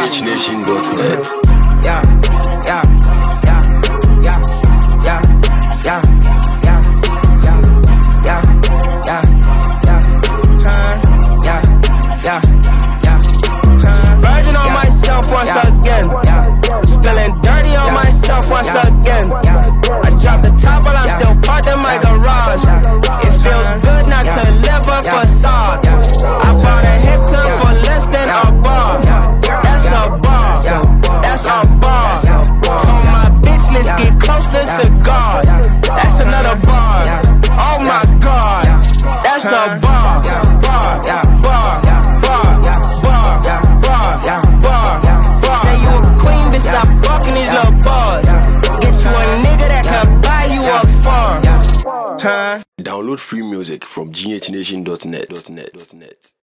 GHNation.net. Yeah, yeah, yeah, yeah, yeah, yeah, yeah, yeah, yeah, yeah, yeah, yeah, yeah, yeah, Virgin on myself once again. Spilling dirty on myself once again. I dropped the top while I'm still parked in my garage. It feels good not to live a facade. I bought a Hector for less than a bar. That's a bar. That's a bar. Told my bitch, let's get closer to God. That's another bar. Oh my God. That's a bar. Bar. Bar. Bar. Bar. Bar. Bar. Say you a queen, bitch, stop fucking these little bars. Get you a nigga that can buy you a farm. Download free music from GHNation.net.